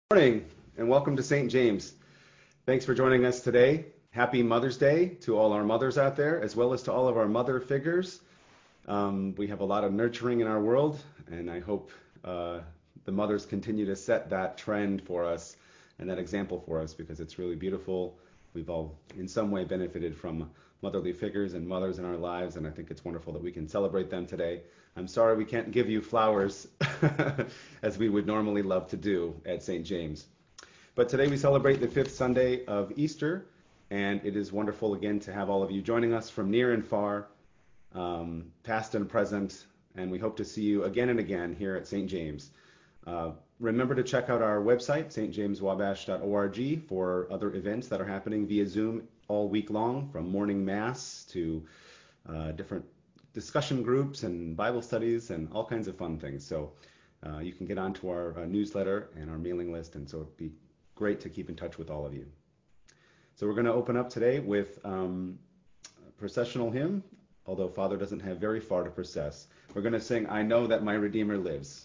Morning and welcome to St. James. Thanks for joining us today. Happy Mother's Day to all our mothers out there, as well as to all of our mother figures. We have a lot of nurturing in our world, and I hope the mothers continue to set that trend for us and that example for us, because it's really beautiful. We've all in some way benefited from motherly figures and mothers in our lives, and I think it's wonderful that we can celebrate them today. I'm sorry we can't give you flowers as we would normally love to do at St. James. But today we celebrate the fifth Sunday of Easter, and it is wonderful again to have all of you joining us from near and far, past and present, and we hope to see you again and again here at St. James. Remember to check out our website, stjameswabash.org, for other events that are happening via Zoom all week long, from morning mass to different discussion groups and Bible studies and all kinds of fun things. So you can get onto our newsletter and our mailing list, and so it'd be great to keep in touch with all of you. So we're going to open up today with a processional hymn, although Father doesn't have very far to process. We're going to sing, "I Know That My Redeemer Lives."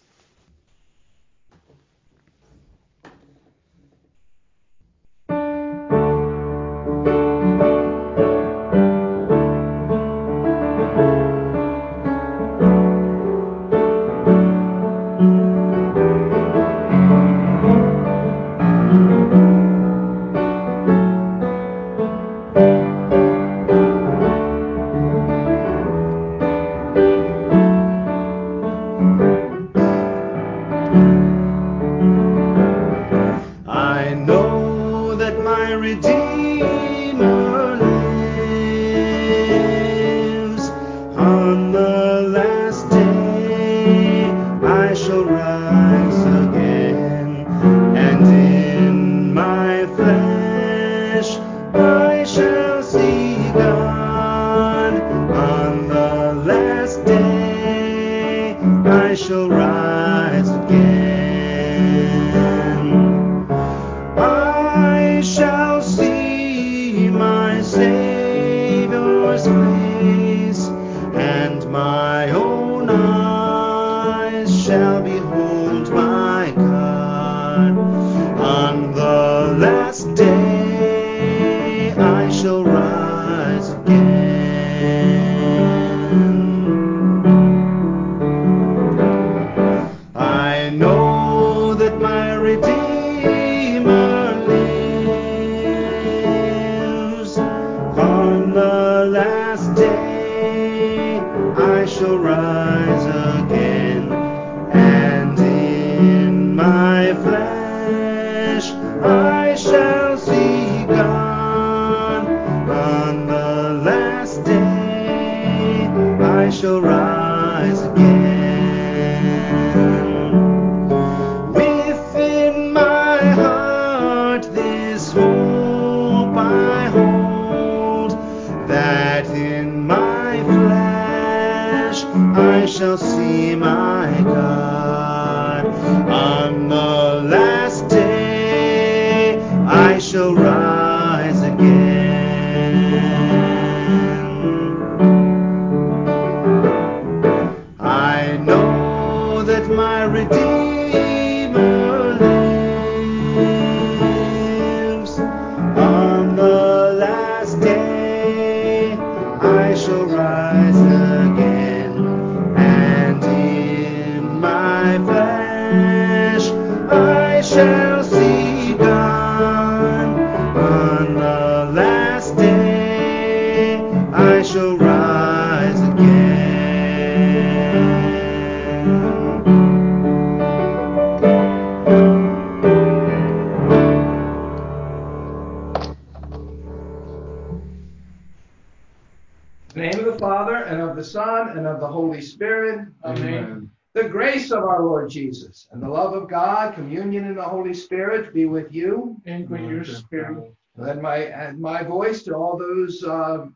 The grace of our Lord Jesus and the love of God, communion in the Holy Spirit be with you. And with your spirit. Let my voice to all those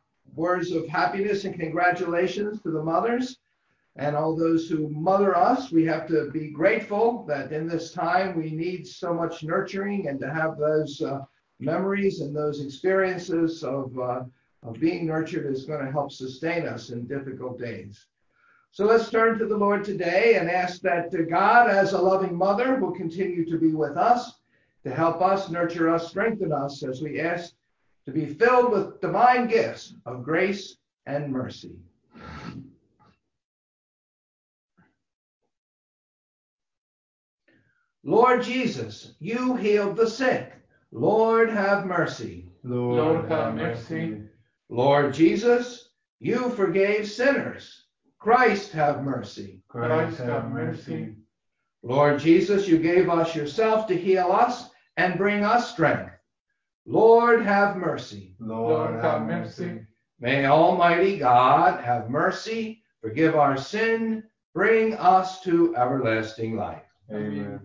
words of happiness and congratulations to the mothers and all those who mother us. We have to be grateful that in this time we need so much nurturing, and to have those memories and those experiences of being nurtured is going to help sustain us in difficult days. So let's turn to the Lord today and ask that God, as a loving mother, will continue to be with us to help us, nurture us, strengthen us as we ask to be filled with divine gifts of grace and mercy. Lord Jesus, you healed the sick. Lord, have mercy. Lord, have mercy. Lord Jesus, you forgave sinners. Christ, have mercy. Christ, have mercy. Lord Jesus, you gave us yourself to heal us and bring us strength. Lord, have mercy. Lord, have mercy. May Almighty God have mercy, forgive our sin, bring us to everlasting life. Amen.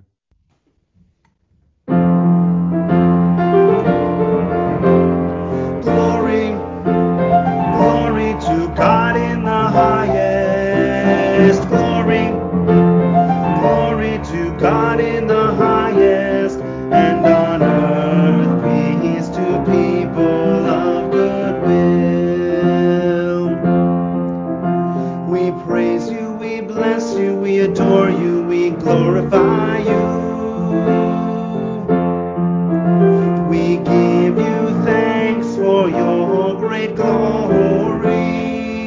Glory, glory to God in the highest. Glory, glory to God in the highest. And on earth peace to people of good will. We praise you, we bless you, we adore you, we glorify you. We give you thanks for your great glory.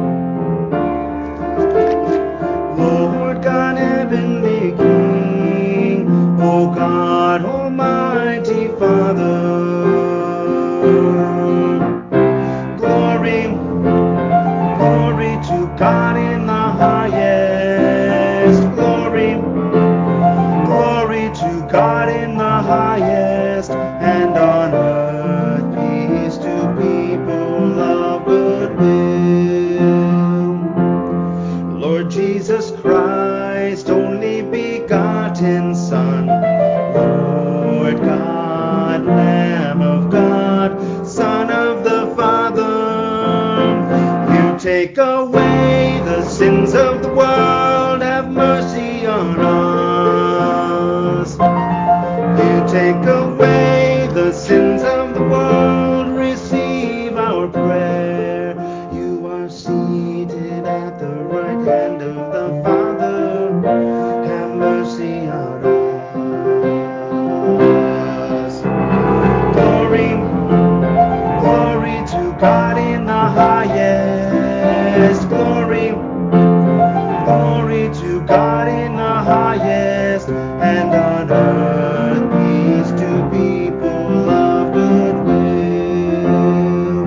Lord God, heavenly King, O God, Almighty Father. Glory, glory to God in the highest. Glory, glory to God in the highest. And on earth peace to people of good will. Lord Jesus Christ, only begotten Son, Lord God, Lamb of God, Son of the Father, you take away the sins of the world, have mercy on us. You take away the sins of the world, receive our prayer. You are seated at the right hand of the Father, have mercy on us. Glory, glory to God in the highest. Glory, glory to God in the highest. And on earth peace to people of good will.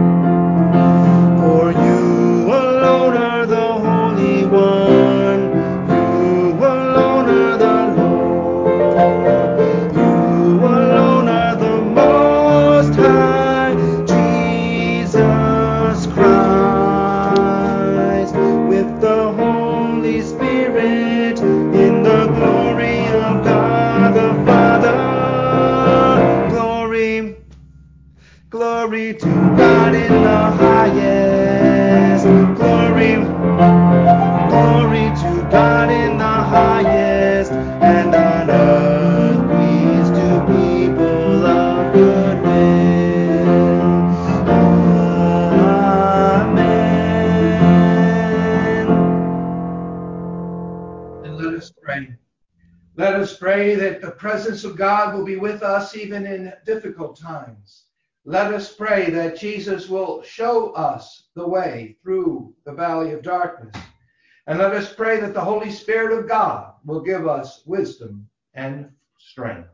For you alone are the Holy One, you alone are the Lord, you alone are the Most High, Jesus Christ, with the Holy Spirit, in the glory of God the Father. Glory, glory to God in the highest. Glory, glory to God in the highest. And on earth peace to people of good will. Amen. And let us pray. Let us pray that the presence of God will be with us even in difficult times. Let us pray that Jesus will show us the way through the valley of darkness. And let us pray that the Holy Spirit of God will give us wisdom and strength.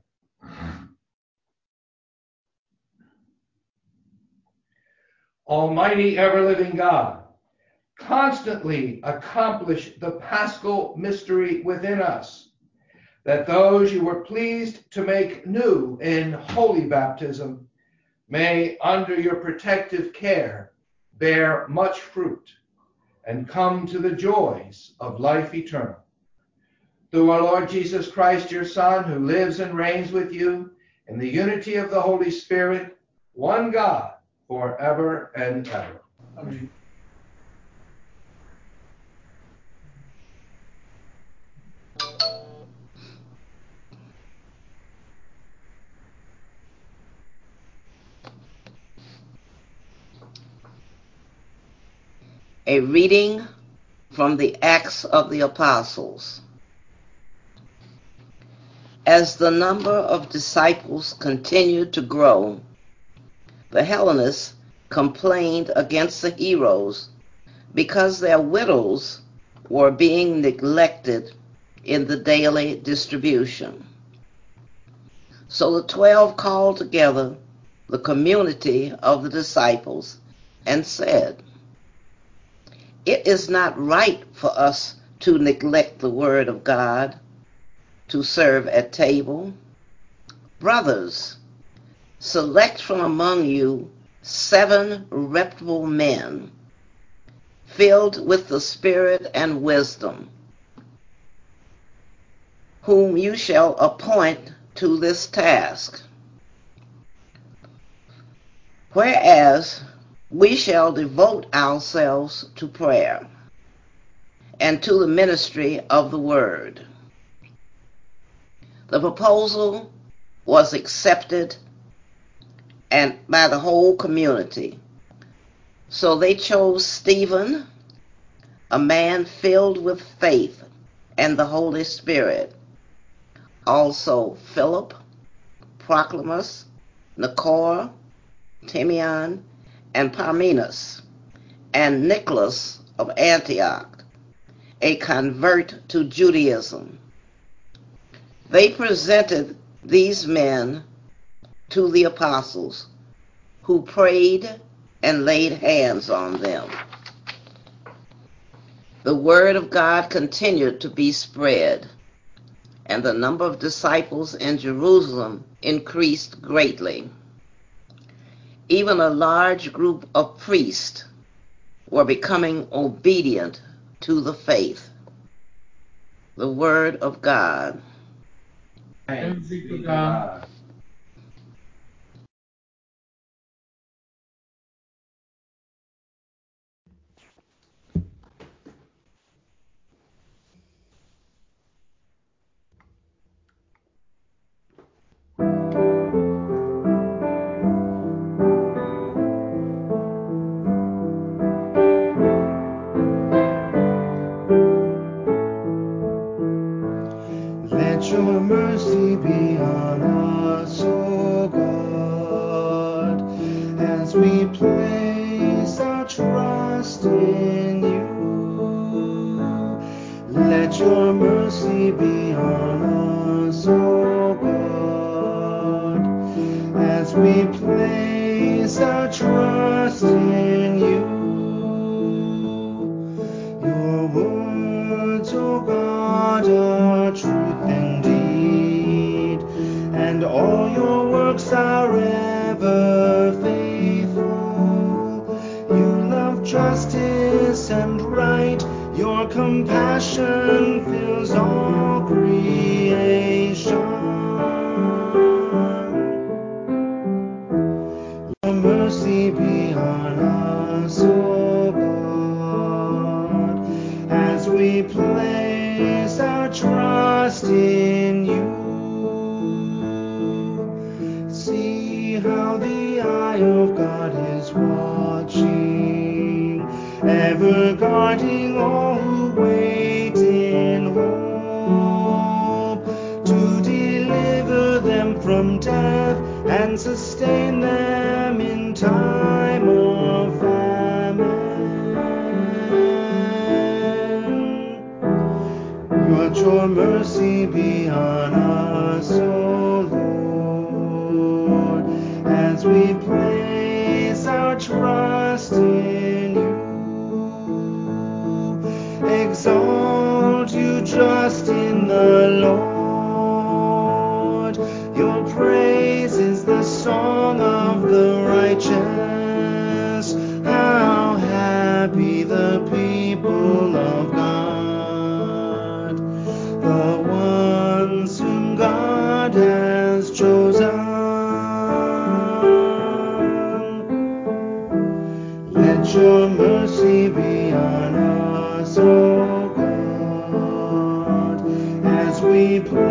Almighty ever-living God, constantly accomplish the paschal mystery within us, that those you were pleased to make new in holy baptism may, under your protective care, bear much fruit and come to the joys of life eternal. Through our Lord Jesus Christ, your Son, who lives and reigns with you in the unity of the Holy Spirit, one God, forever and ever. Amen. A reading from the Acts of the Apostles. As the number of disciples continued to grow, the Hellenists complained against the heroes because their widows were being neglected in the daily distribution. So the 12 called together the community of the disciples and said, "It is not right for us to neglect the word of God, to serve at table. Brothers, select from among you 7 reputable men, filled with the Spirit and wisdom, whom you shall appoint to this task. Whereas we shall devote ourselves to prayer and to the ministry of the word." The proposal was accepted and by the whole community. So they chose Stephen, a man filled with faith and the Holy Spirit, also Philip, Proclumus, Nicanor, Timon, and Parmenas, and Nicholas of Antioch, a convert to Judaism. They presented these men to the apostles, who prayed and laid hands on them. The word of God continued to be spread, and the number of disciples in Jerusalem increased greatly. Even a large group of priests were becoming obedient to the faith. The word of God. Thanks be to God. Let your mercy be on us, O God, as we place our trust in you. Let your mercy be on us, O God, as we place our trust in you. Your words, O God, are truth indeed, and all your works are ever faithful. You love justice and right, your compassion fills all creation. Your mercy be on us, O God, as we place our trust in you. See how the eye of God is watching, ever guarding all who wait in hope, to deliver them from death and sustain them in time of famine. Let your mercy be on us, O Lord, as we place our trust in you. Exalt you just in the Lord. Your praise is the song of the righteous. How happy the people of God, the ones whom God has chosen. Let your mercy be on us, O God, as we pray.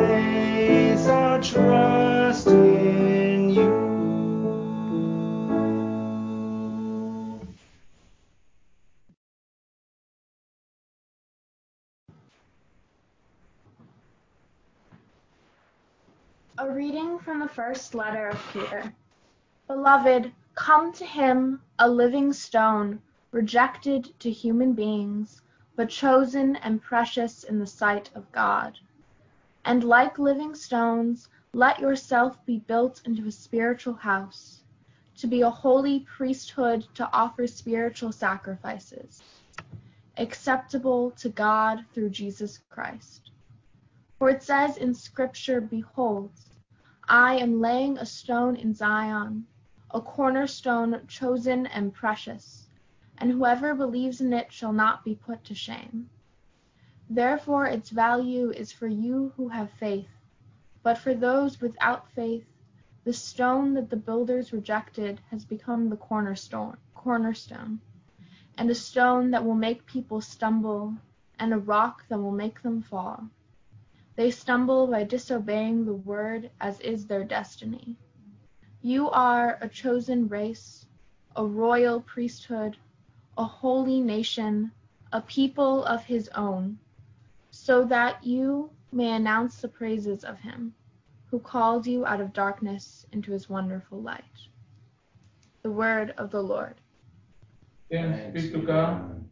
A reading from the first letter of Peter. Beloved, come to him, a living stone, rejected to human beings, but chosen and precious in the sight of God. And like living stones, let yourself be built into a spiritual house, to be a holy priesthood to offer spiritual sacrifices, acceptable to God through Jesus Christ. For it says in Scripture, behold, I am laying a stone in Zion, a cornerstone chosen and precious, and whoever believes in it shall not be put to shame. Therefore its value is for you who have faith, but for those without faith, the stone that the builders rejected has become the cornerstone, and a stone that will make people stumble, and a rock that will make them fall. They stumble by disobeying the word, as is their destiny. You are a chosen race, a royal priesthood, a holy nation, a people of his own, so that you may announce the praises of him who called you out of darkness into his wonderful light. The word of the Lord. Thanks be to God.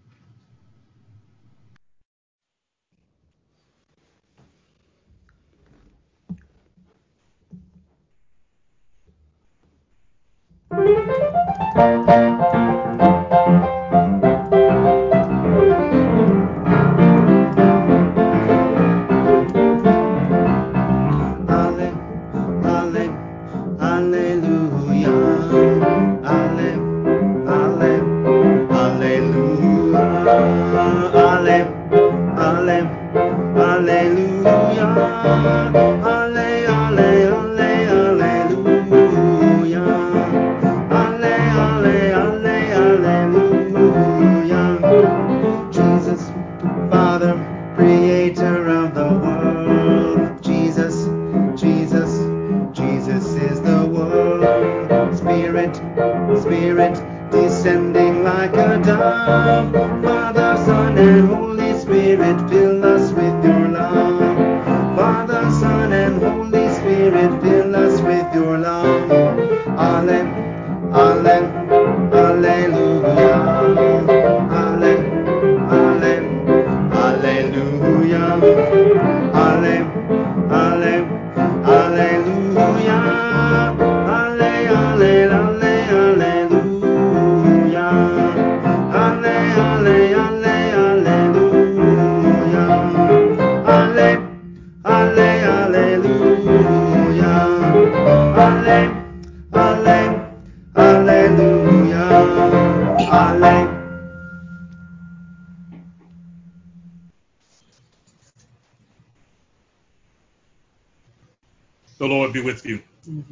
The Lord be with you.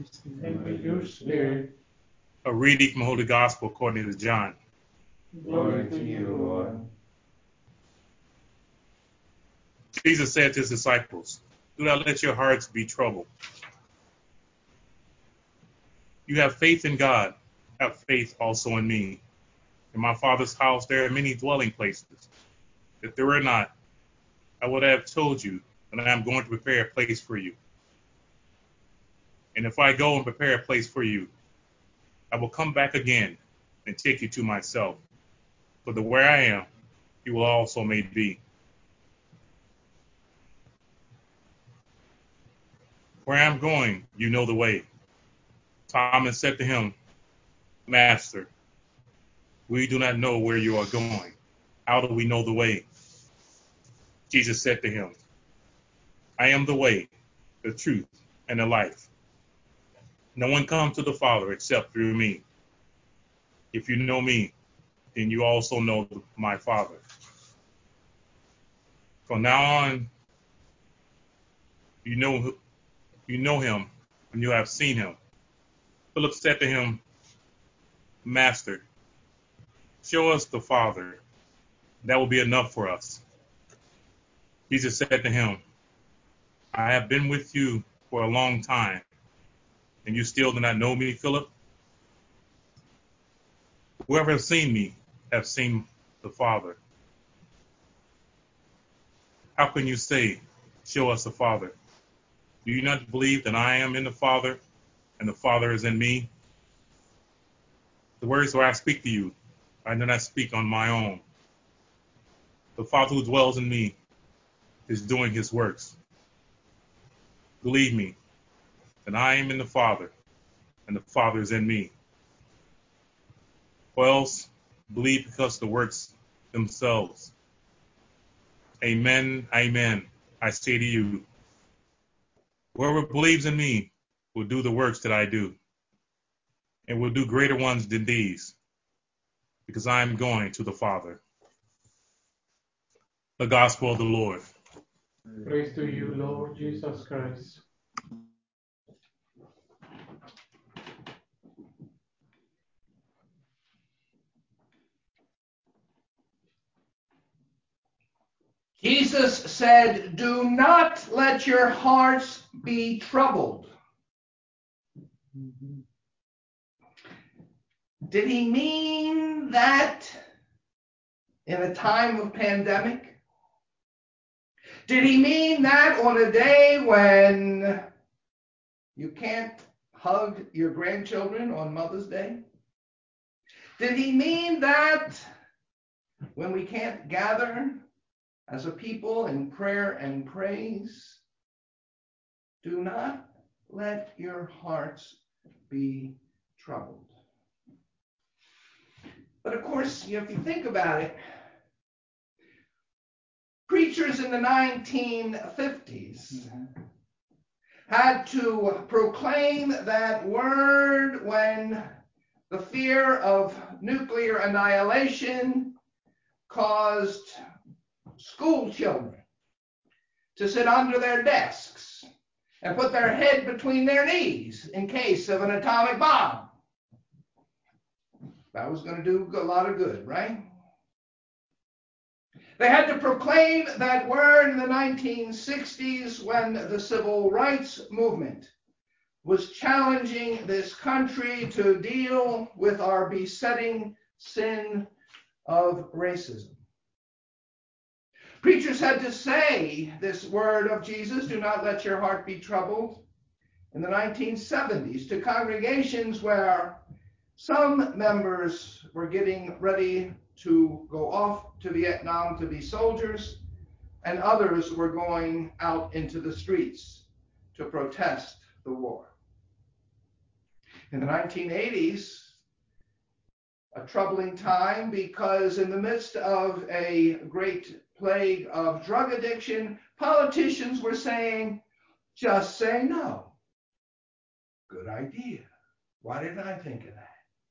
And with your spirit. A reading from the Holy Gospel according to John. Glory to you, Lord. Jesus said to his disciples, do not let your hearts be troubled. You have faith in God, have faith also in me. In my Father's house there are many dwelling places. If there were not, I would have told you that I am going to prepare a place for you. And if I go and prepare a place for you, I will come back again and take you to myself, so that where I am, you will also may be. Where I am going, you know the way. Thomas said to him, Master, we do not know where you are going. How do we know the way? Jesus said to him, I am the way, the truth, and the life. No one comes to the Father except through me. If you know me, then you also know my Father. From now on, you know him when you have seen him. Philip said to him, Master, show us the Father. That will be enough for us. Jesus said to him, I have been with you for a long time, and you still do not know me, Philip? Whoever has seen me has seen the Father. How can you say, show us the Father? Do you not believe that I am in the Father, and the Father is in me? The words that I speak to you, I do not speak on my own. The Father who dwells in me is doing his works. Believe me, that I am in the Father, and the Father is in me. Or else, believe because the works themselves. Amen, amen, I say to you, whoever believes in me will do the works that I do, and will do greater ones than these, because I am going to the Father. The Gospel of the Lord. Praise to you, Lord Jesus Christ. Jesus said, "Do not let your hearts be troubled." Did he mean that in a time of pandemic? Did he mean that on a day when you can't hug your grandchildren on Mother's Day? Did he mean that when we can't gather as a people in prayer and praise? Do not let your hearts be troubled. But of course, if you think about it, preachers in the 1950s had to proclaim that word when the fear of nuclear annihilation caused school children to sit under their desks and put their head between their knees in case of an atomic bomb. That was going to do a lot of good, right? They had to proclaim that word in the 1960s when the civil rights movement was challenging this country to deal with our besetting sin of racism. Preachers had to say this word of Jesus, "Do not let your heart be troubled," in the 1970s to congregations where some members were getting ready to go off to Vietnam to be soldiers, and others were going out into the streets to protest the war. In the 1980s, a troubling time, because in the midst of a great plague of drug addiction, politicians were saying, "Just say no." Good idea. Why didn't I think of that?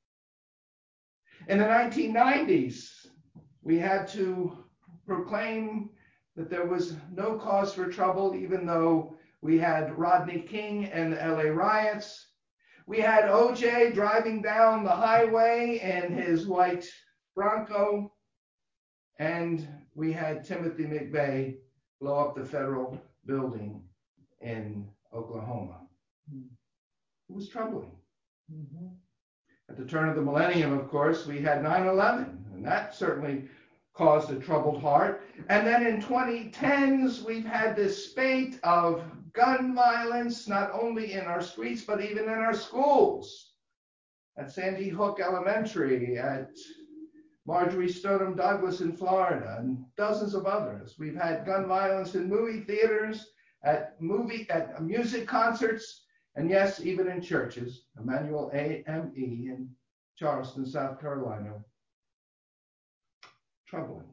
In the 1990s, we had to proclaim that there was no cause for trouble, even though we had Rodney King and the LA riots. We had OJ driving down the highway in his white Bronco, and we had Timothy McVeigh blow up the federal building in Oklahoma. It was troubling. At the turn of the millennium, of course, we had 9/11, and that certainly caused a troubled heart. And then in 2010s, we've had this spate of gun violence, not only in our streets, but even in our schools. At Sandy Hook Elementary, at Marjorie Stoneman Douglas in Florida, and dozens of others. We've had gun violence in movie theaters, at music concerts, and yes, even in churches. Emmanuel AME in Charleston, South Carolina. Troubling.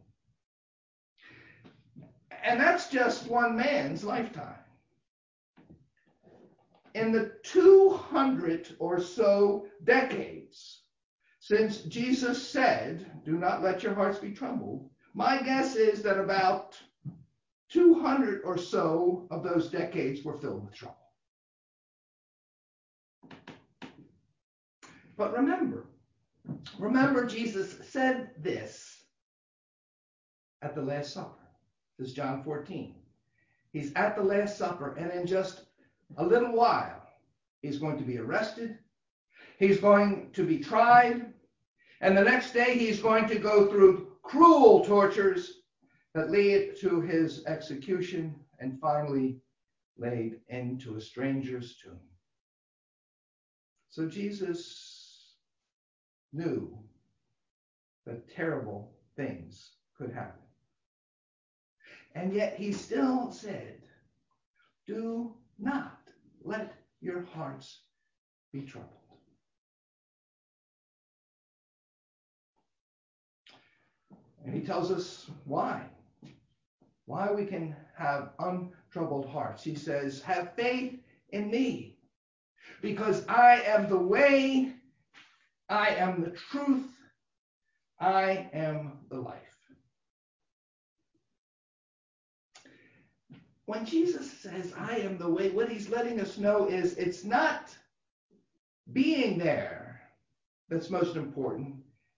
And that's just one man's lifetime. In the 200 or so decades since Jesus said, "Do not let your hearts be troubled," my guess is that about 200 or so of those decades were filled with trouble. But remember, Jesus said this at the Last Supper. This is John 14. He's at the Last Supper, and in just a little while, he's going to be arrested. He's going to be tried. And the next day, he's going to go through cruel tortures that lead to his execution and finally laid into a stranger's tomb. So Jesus knew that terrible things could happen. And yet he still said, do not let your hearts be troubled. And he tells us why we can have untroubled hearts. He says, have faith in me, because I am the way, I am the truth, I am the life. When Jesus says, I am the way, what he's letting us know is it's not being there that's most important.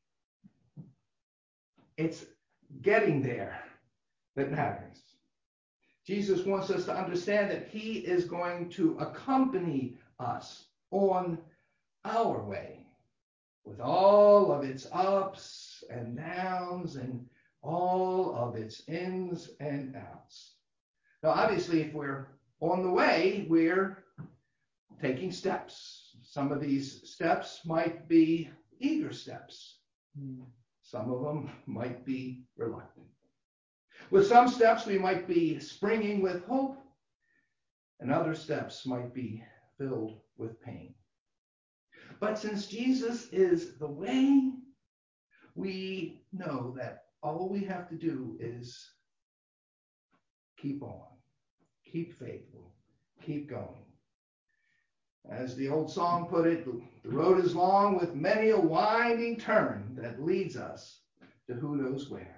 It's getting there that matters. Jesus wants us to understand that he is going to accompany us on our way with all of its ups and downs and all of its ins and outs. Now, obviously, if we're on the way, we're taking steps. Some of these steps might be eager steps. Some of them might be reluctant. With some steps, we might be springing with hope, and other steps might be filled with pain. But since Jesus is the way, we know that all we have to do is keep on, keep faithful, keep going. As the old song put it, the road is long with many a winding turn that leads us to who knows where.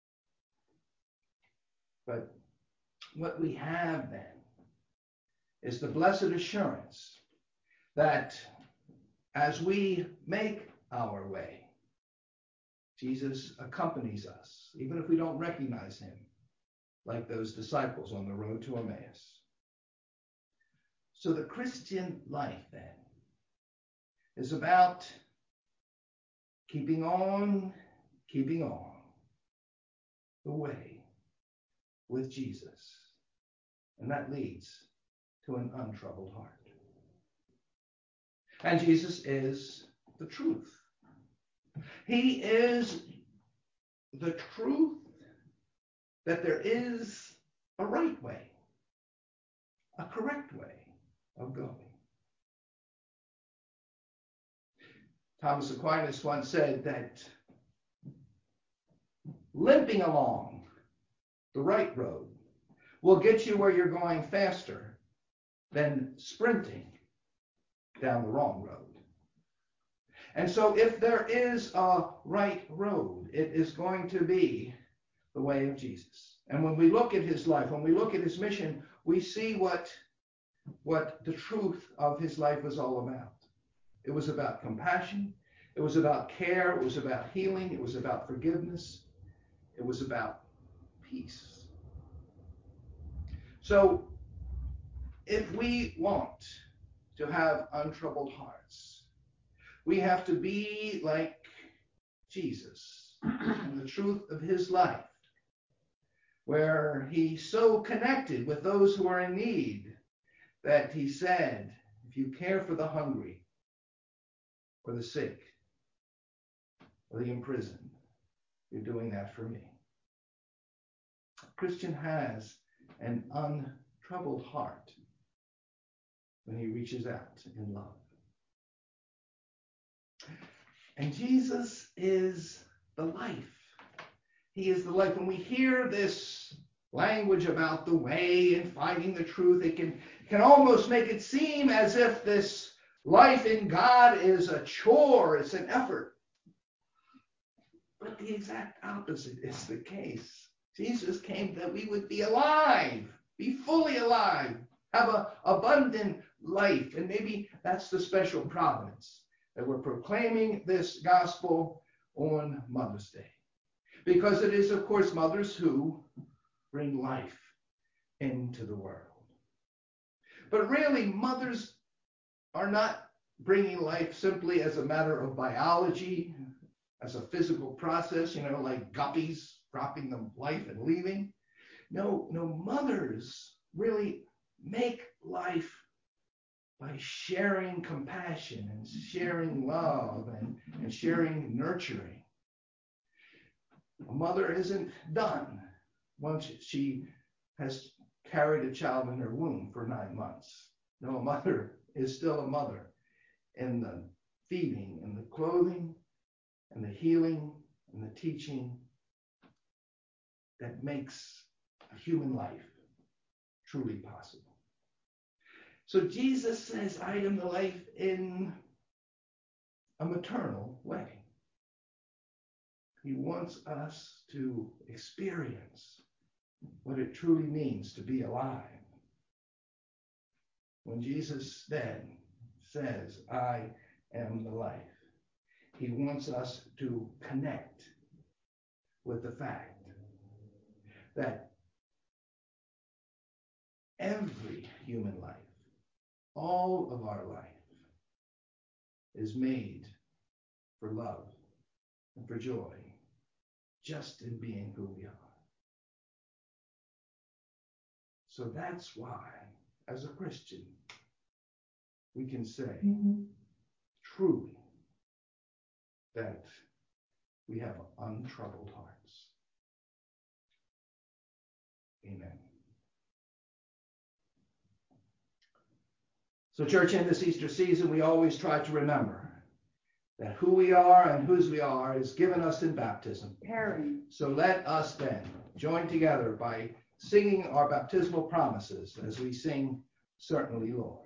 But what we have then is the blessed assurance that as we make our way, Jesus accompanies us, even if we don't recognize him, like those disciples on the road to Emmaus. So the Christian life then is about keeping on the way with Jesus. And that leads to an untroubled heart. And Jesus is the truth. He is the truth that there is a right way, a correct way of going. Thomas Aquinas once said that limping along the right road will get you where you're going faster than sprinting down the wrong road. And so if there is a right road, it is going to be the way of Jesus. And when we look at his life, when we look at his mission, we see what the truth of his life was all about. It was about compassion. It was about care. It was about healing. It was about forgiveness. It was about peace. So if we want to have untroubled hearts, we have to be like Jesus and the truth of his life, where he so connected with those who are in need that he said, if you care for the hungry or the sick or the imprisoned, you're doing that for me. A Christian has an untroubled heart when he reaches out in love. And Jesus is the life. He is the life. When we hear this language about the way and finding the truth, it can almost make it seem as if this life in God is a chore, it's an effort. But the exact opposite is the case. Jesus came that we would be alive, be fully alive, have an abundant life. And maybe that's the special providence that we're proclaiming this gospel on Mother's Day. Because it is, of course, mothers who bring life into the world. But really, mothers are not bringing life simply as a matter of biology, as a physical process, like guppies dropping the life and leaving. No, mothers really make life by sharing compassion and sharing love and sharing nurturing. A mother isn't done once she has carried a child in her womb for 9 months. No, a mother is still a mother in the feeding and the clothing and the healing and the teaching that makes a human life truly possible. So Jesus says, I am the life in a maternal way. He wants us to experience what it truly means to be alive. When Jesus then says, I am the life, he wants us to connect with the fact that every human life, all of our life, is made for love and for joy, just in being who we are. So that's why, as a Christian, we can say truly that we have untroubled hearts. Amen. So, church, in this Easter season, we always try to remember that who we are and whose we are is given us in baptism. So let us then join together by singing our baptismal promises as we sing, Certainly, Lord.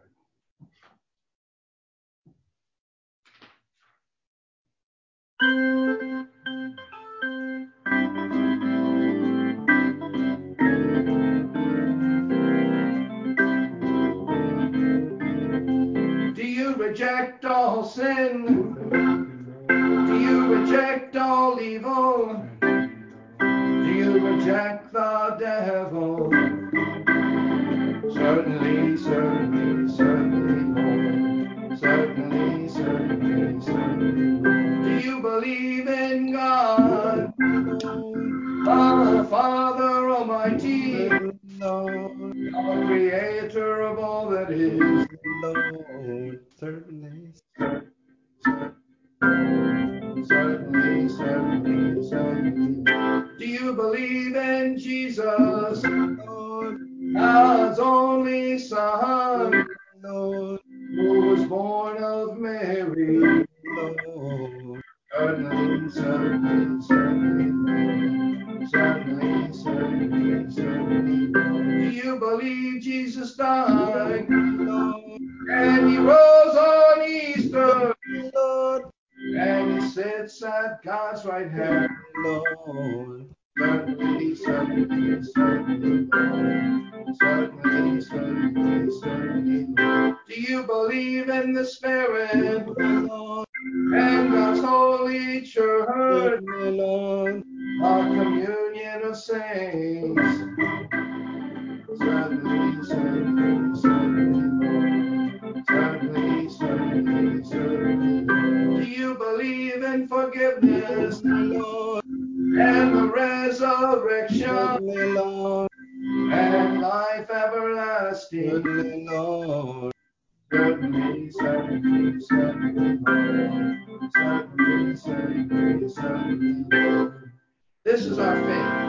Do you reject all sin? Do you reject all evil? Do you reject the devil? Certainly, certainly, certainly, Lord. Certainly, certainly, certainly, Lord. Do you believe in God, our Father Almighty, our Creator of all that is? Lord, certainly. Certainly, certainly, certainly. Do you believe in Jesus, Lord, God's only Son, Lord, who was born of Mary? Lord. Certainly, certainly, certainly, certainly, certainly, certainly. Do you believe Jesus died and he rose on Easter? Lord, And he sits at God's right hand. Lord, Certainly, certainly, certainly, Lord. Certainly, certainly, certainly, Lord. Do you believe in the Spirit Lord, and God's holy church, Lord, a communion of saints? Certainly, certainly, certainly, Lord. Certainly, certainly, certainly, Lord. Do you believe in forgiveness Lord, and the resurrection Lord, and life everlasting? Lord, Certainly, certainly, certainly, Lord. Certainly, certainly, certainly, Lord. This is our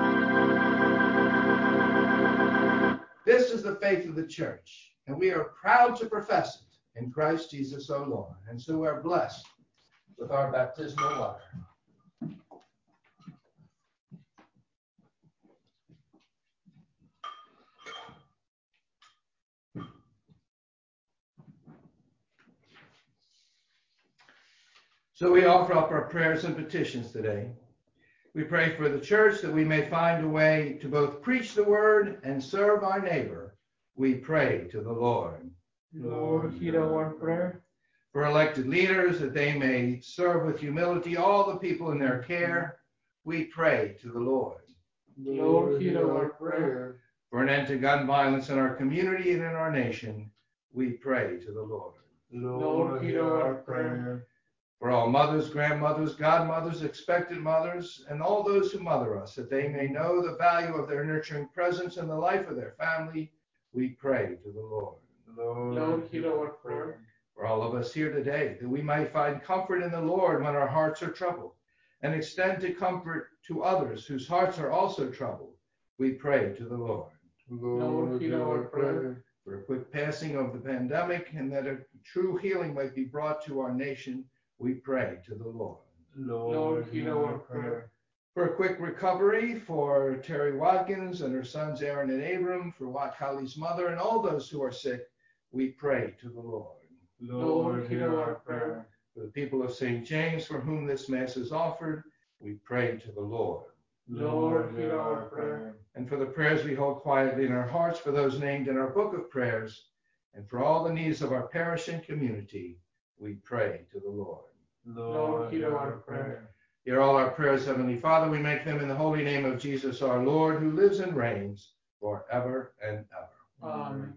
faith. This is the faith of the church, and we are proud to profess it in Christ Jesus our Lord. And so we are blessed with our baptismal water. So we offer up our prayers and petitions today. We pray for the church that we may find a way to both preach the word and serve our neighbor. We pray to the Lord. Lord, hear our prayer. For elected leaders that they may serve with humility all the people in their care. We pray to the Lord. Lord, hear our prayer. For an end to gun violence in our community and in our nation. We pray to the Lord. Lord, hear our prayer. For all mothers, grandmothers, godmothers, expectant mothers, and all those who mother us, that they may know the value of their nurturing presence in the life of their family, we pray to the Lord. Lord, hear our prayer. For all of us here today, that we might find comfort in the Lord when our hearts are troubled, and extend to comfort to others whose hearts are also troubled, we pray to the Lord. Lord, hear our prayer. For a quick passing of the pandemic, and that a true healing might be brought to our nation, we pray to the Lord. Lord, hear our prayer. For a quick recovery for Terry Watkins and her sons Aaron and Abram, for Wat Kali's mother, and all those who are sick, we pray to the Lord. Lord, hear our prayer. For the people of St. James, for whom this Mass is offered, we pray to the Lord. Lord, hear our prayer. And for the prayers we hold quietly in our hearts, for those named in our book of prayers, and for all the needs of our parish and community, we pray to the Lord. Lord, hear our prayer. Hear all our prayers, Heavenly Father. We make them in the holy name of Jesus our Lord, who lives and reigns forever and ever. Amen.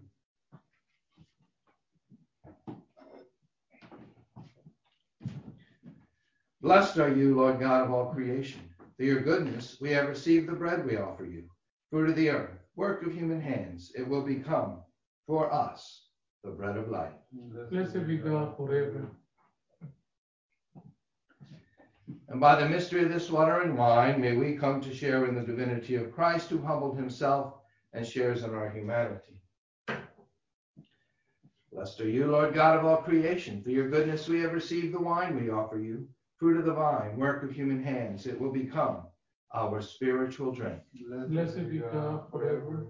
Blessed are you, Lord God of all creation. For your goodness, we have received the bread we offer you, fruit of the earth, work of human hands. It will become for us the bread of life. Blessed be God forever. And by the mystery of this water and wine, may we come to share in the divinity of Christ, who humbled himself and shares in our humanity. Blessed are you, Lord God of all creation. For your goodness, we have received the wine we offer you, fruit of the vine, work of human hands. It will become our spiritual drink. Blessed be God forever.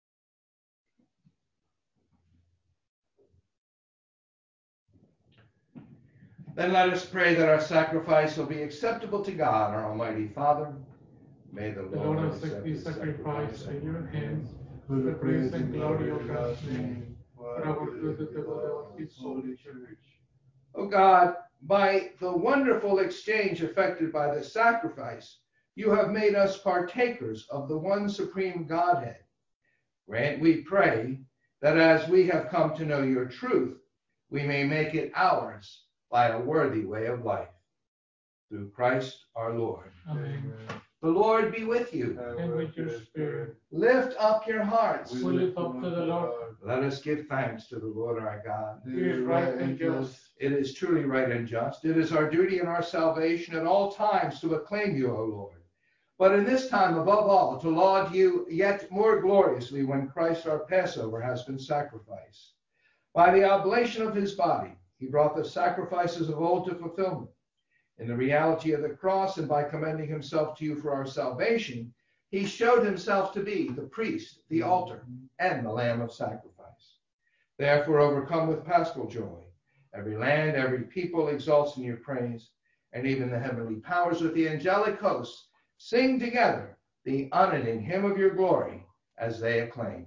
Then let us pray that our sacrifice will be acceptable to God, our Almighty Father. May the The Lord Lord accept accept this this sacrifice at your hands for the praise and glory of God's name, for our good and the good of his holy church. O God, by the wonderful exchange effected by this sacrifice, you have made us partakers of the one supreme Godhead. Grant, we pray, that as we have come to know your truth, we may make it ours by a worthy way of life. Through Christ our Lord. Amen. The Lord be with you. And with your spirit. Lift up your hearts. We lift up to the Lord. Let us give thanks to the Lord our God. He is right and just. It is truly right and just. It is our duty and our salvation at all times to acclaim you, O Lord. But in this time, above all, to laud you yet more gloriously when Christ our Passover has been sacrificed. By the oblation of his body, he brought the sacrifices of old to fulfillment. In the reality of the cross, and by commending himself to you for our salvation, he showed himself to be the priest, the altar, and the lamb of sacrifice. Therefore, overcome with paschal joy, every land, every people exalts in your praise, and even the heavenly powers with the angelic hosts sing together the unending hymn of your glory as they acclaim.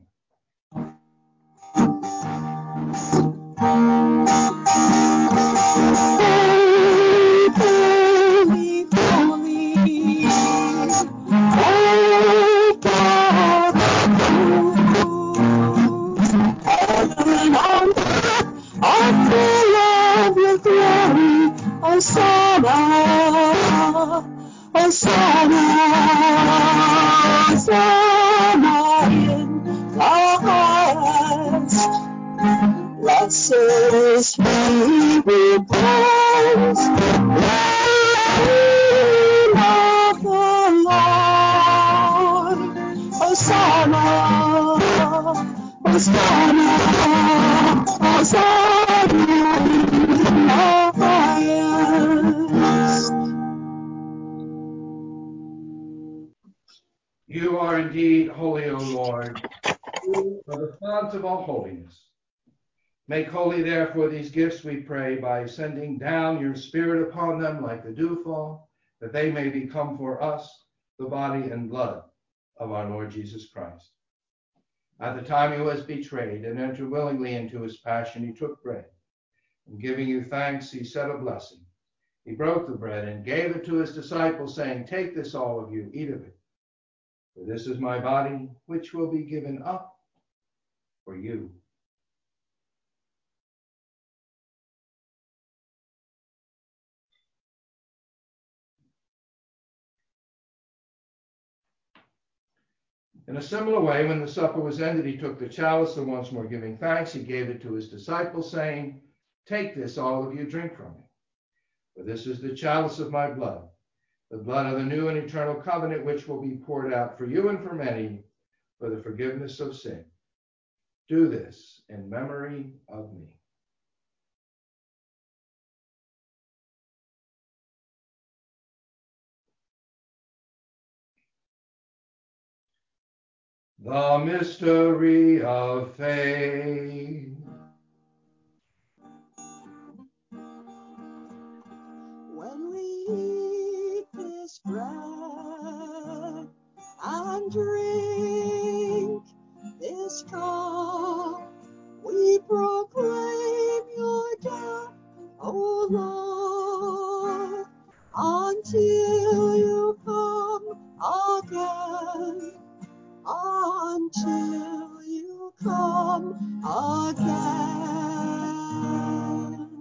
Blessed be the praise of the Lord. Hosanna, Hosanna, Hosanna in the highest. You are indeed holy, O Lord. You are the fount of all holiness. Make holy, therefore, these gifts, we pray, by sending down your Spirit upon them like the dewfall, that they may become for us the body and blood of our Lord Jesus Christ. At the time he was betrayed and entered willingly into his passion, he took bread, and giving you thanks, he said a blessing. He broke the bread and gave it to his disciples, saying, "Take this, all of you, eat of it. For this is my body, which will be given up for you." In a similar way, when the supper was ended, he took the chalice, and once more giving thanks, he gave it to his disciples, saying, "Take this, all of you, drink from it. For this is the chalice of my blood, the blood of the new and eternal covenant, which will be poured out for you and for many for the forgiveness of sin. Do this in memory of me." The mystery of faith. When we eat this bread and drink this cup, we proclaim your death, O Lord, until you come again. Until you come again.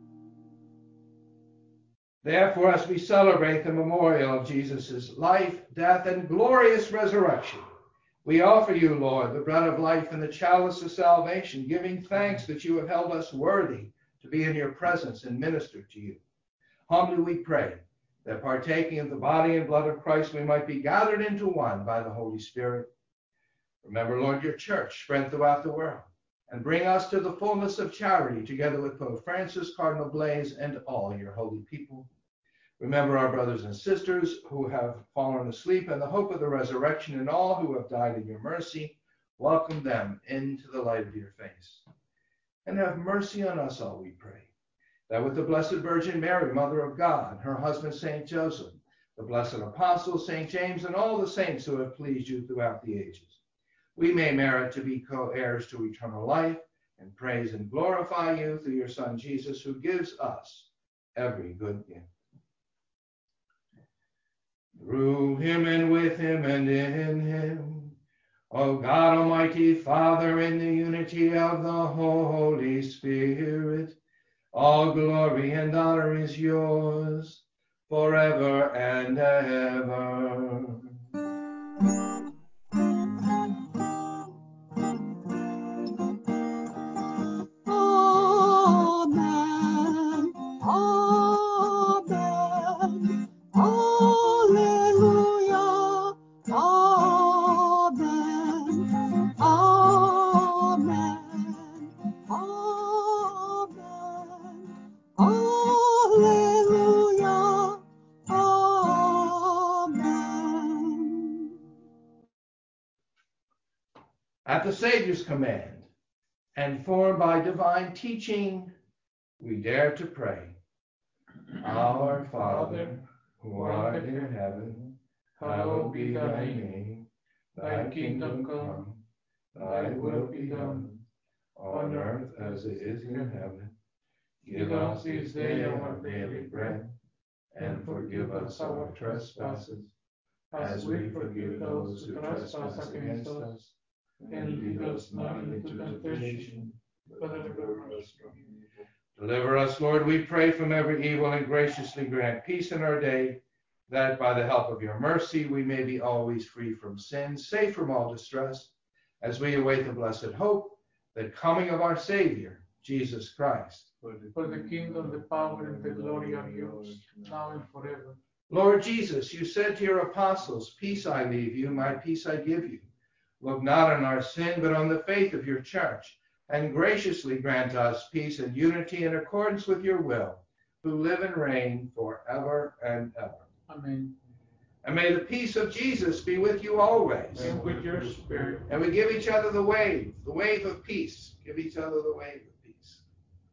Therefore, as we celebrate the memorial of Jesus' life, death, and glorious resurrection, we offer you, Lord, the bread of life and the chalice of salvation, giving thanks that you have held us worthy to be in your presence and minister to you. Humbly we pray that partaking of the body and blood of Christ, we might be gathered into one by the Holy Spirit. Remember, Lord, your church spread throughout the world, and bring us to the fullness of charity, together with Pope Francis, Cardinal Blaise, and all your holy people. Remember our brothers and sisters who have fallen asleep and the hope of the resurrection, and all who have died in your mercy. Welcome them into the light of your face. And have mercy on us all, we pray, that with the Blessed Virgin Mary, Mother of God, her husband Saint Joseph, the blessed apostles, Saint James, and all the saints who have pleased you throughout the ages, we may merit to be co-heirs to eternal life, and praise and glorify you through your Son Jesus, who gives us every good gift. Through him and with him and in him, O God, Almighty Father, in the unity of the Holy Spirit, all glory and honor is yours forever and ever. Amen. Amen. Alleluia. Amen. Amen. Amen. Alleluia. Amen. At the Savior's command, and formed by divine teaching, we dare to pray. Our Father, who art in heaven, hallowed be thy name. Thy kingdom come, thy will be done, on earth as it is in heaven. Give us this day our daily bread, and forgive us our trespasses, as we forgive those who trespass against us. And lead us not into temptation, but deliver us from evil. Deliver us, Lord, we pray, from every evil, and graciously grant peace in our day, that by the help of your mercy we may be always free from sin, safe from all distress, as we await the blessed hope, the coming of our Savior, Jesus Christ. For the kingdom, the power, and the glory are yours, now and forever. Lord Jesus, you said to your apostles, "Peace I leave you, my peace I give you." Look not on our sin, but on the faith of your church, and graciously grant us peace and unity in accordance with your will, who live and reign forever and ever. Amen. And may the peace of Jesus be with you always. And with your spirit. And we give each other the wave of peace. Give each other the wave of peace.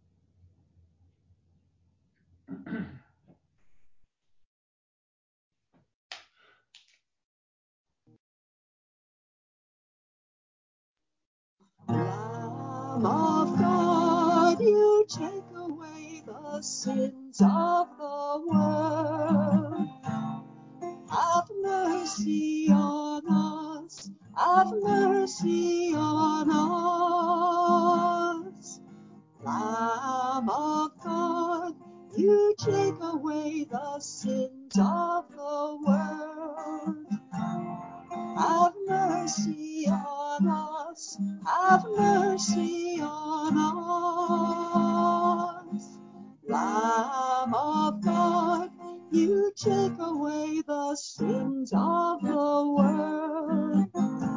Lamb of God, you take away the sins of the world. Have mercy on us. Have mercy on us. Lamb of God, you take away the sins of the world. Have mercy on us, have mercy on us. Lamb of God, you take away the sins of the world.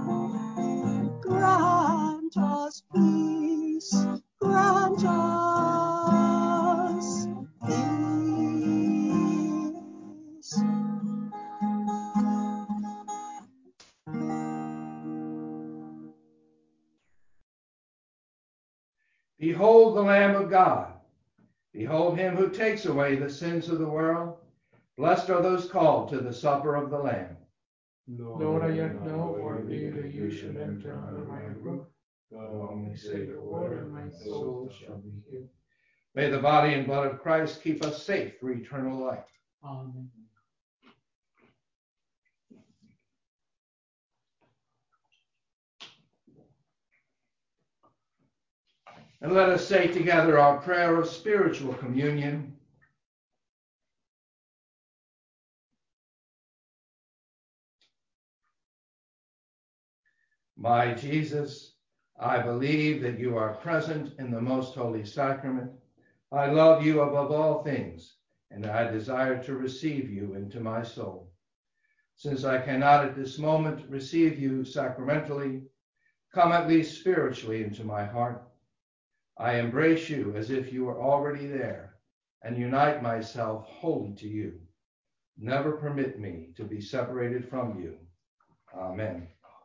Grant us peace, grant us peace. Behold the Lamb of God. Behold him who takes away the sins of the world. Blessed are those called to the supper of the Lamb. Lord, I yet know worthy that you should enter under my roof. Go only say the word, and my soul shall be healed. May the body and blood of Christ keep us safe for eternal life. Amen. And let us say together our prayer of spiritual communion. My Jesus, I believe that you are present in the most holy sacrament. I love you above all things, and I desire to receive you into my soul. Since I cannot at this moment receive you sacramentally, come at least spiritually into my heart. I embrace you as if you were already there, and unite myself wholly to you. Never permit me to be separated from you. Amen.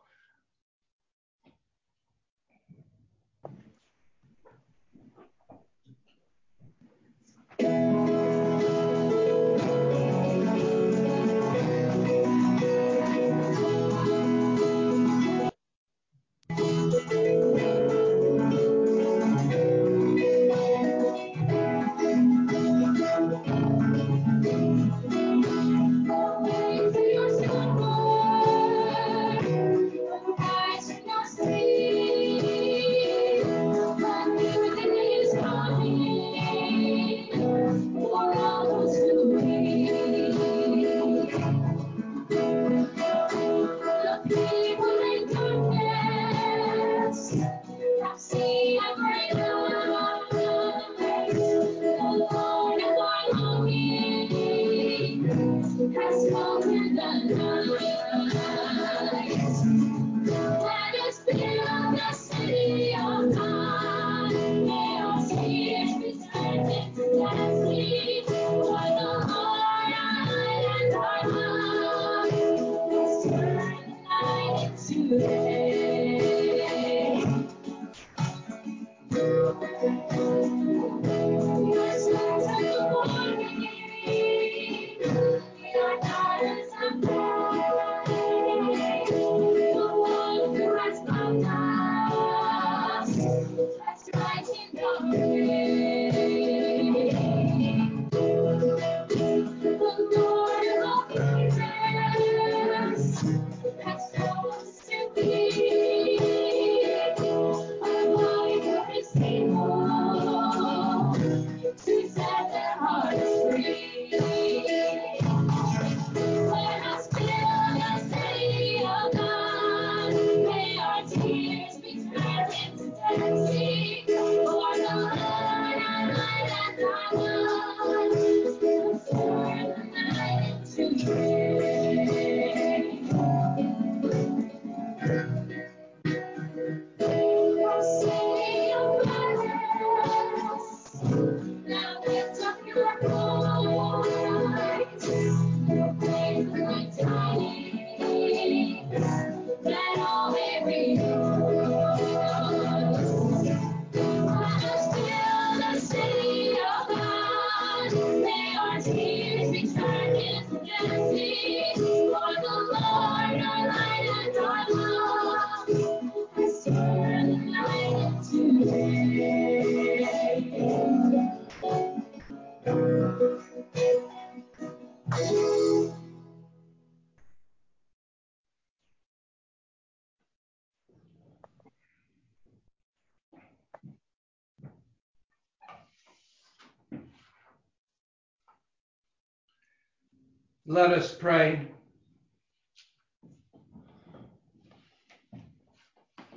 Let us pray.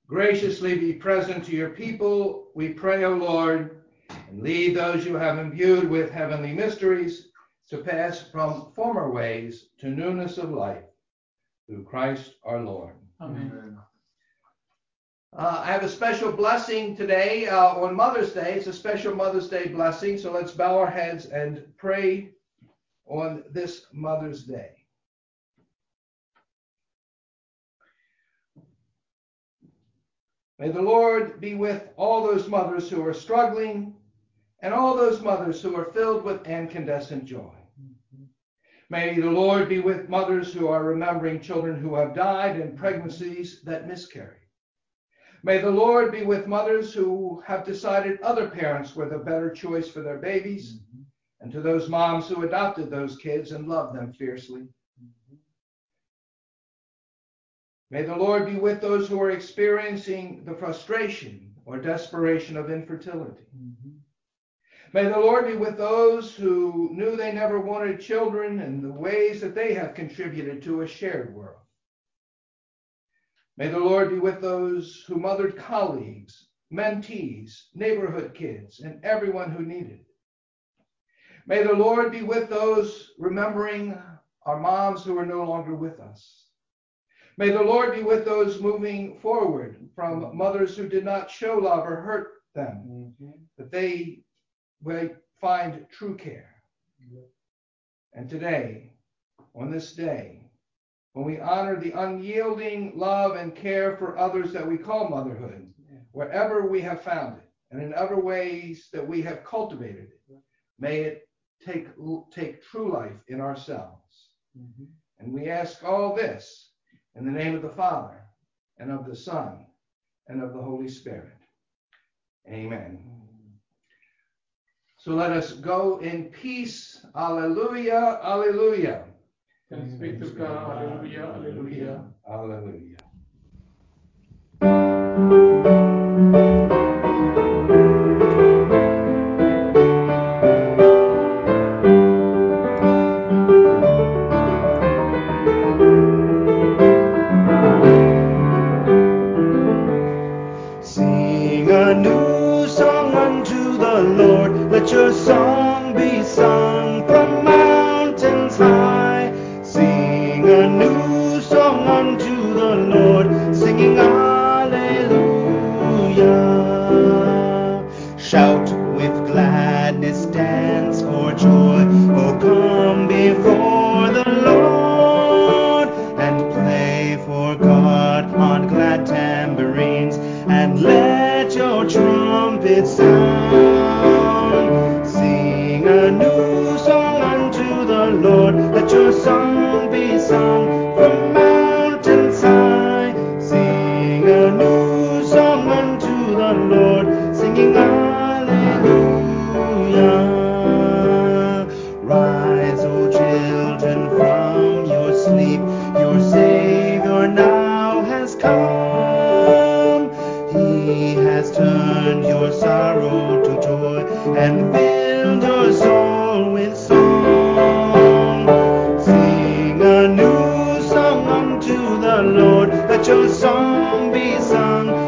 Graciously be present to your people, we pray, O Lord, and lead those you have imbued with heavenly mysteries to pass from former ways to newness of life. Through Christ our Lord. Amen. I have a special blessing today on Mother's Day. It's a special Mother's Day blessing, so let's bow our heads and pray on this Mother's Day. May the Lord be with all those mothers who are struggling and all those mothers who are filled with incandescent joy. May the Lord be with mothers who are remembering children who have died and pregnancies that miscarried. May the Lord be with mothers who have decided other parents were the better choice for their babies, and to those moms who adopted those kids and loved them fiercely. May the Lord be with those who are experiencing the frustration or desperation of infertility. May the Lord be with those who knew they never wanted children and the ways that they have contributed to a shared world. May the Lord be with those who mothered colleagues, mentees, neighborhood kids, and everyone who needed it. May the Lord be with those remembering our moms who are no longer with us. May the Lord be with those moving forward from mothers who did not show love or hurt them, that they will find true care. And today, on this day, when we honor the unyielding love and care for others that we call motherhood, wherever we have found it, and in other ways that we have cultivated it, may it take true life in ourselves. And we ask all this in the name of the Father, and of the Son, and of the Holy Spirit. Amen. So let us go in peace. Alleluia, alleluia. Thanks be to God. Alleluia, alleluia. Alleluia. Sing a new song unto the Lord. Let your song be sung from mountains high. Sing a new song unto the Lord, singing Alleluia. Shout with gladness, dance for joy. Oh, come before the Lord and play for God on glad tambourines, and let your trumpets sound. Sing a new song unto the Lord. Let your song be sung from mountains high. Sing a new song unto the Lord, singing Alleluia. Rise, O children, from your sleep. Your Savior now has come. He has turned your sorrow to joy and filled your soul with song. Sing a new song unto the Lord. Let your song be sung